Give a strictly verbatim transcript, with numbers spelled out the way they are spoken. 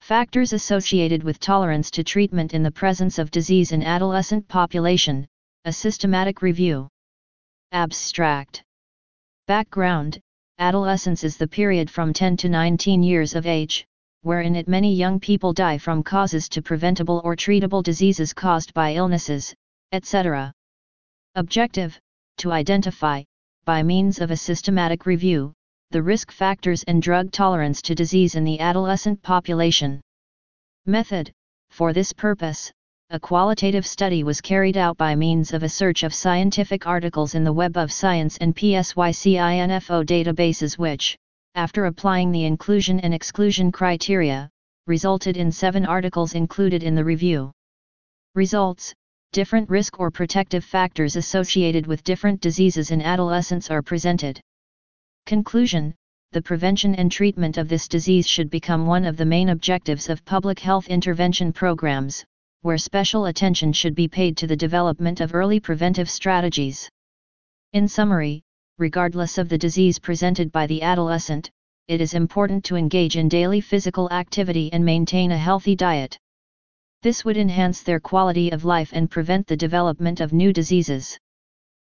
Factors associated with tolerance to treatment in the presence of disease in adolescent population, a systematic review. Abstract. Background: adolescence is the period from ten to nineteen years of age, wherein it many young people die from causes to preventable or treatable diseases caused by illnesses, et cetera. Objective: to identify, by means of a systematic review, the risk factors and drug tolerance to disease in the adolescent population. Method: for this purpose, a qualitative study was carried out by means of a search of scientific articles in the Web of Science and PsycInfo databases which, after applying the inclusion and exclusion criteria, resulted in seven articles included in the review. Results: different risk or protective factors associated with different diseases in adolescents are presented. Conclusion: the prevention and treatment of this disease should become one of the main objectives of public health intervention programs, where special attention should be paid to the development of early preventive strategies. In summary, regardless of the disease presented by the adolescent, it is important to engage in daily physical activity and maintain a healthy diet. This would enhance their quality of life and prevent the development of new diseases.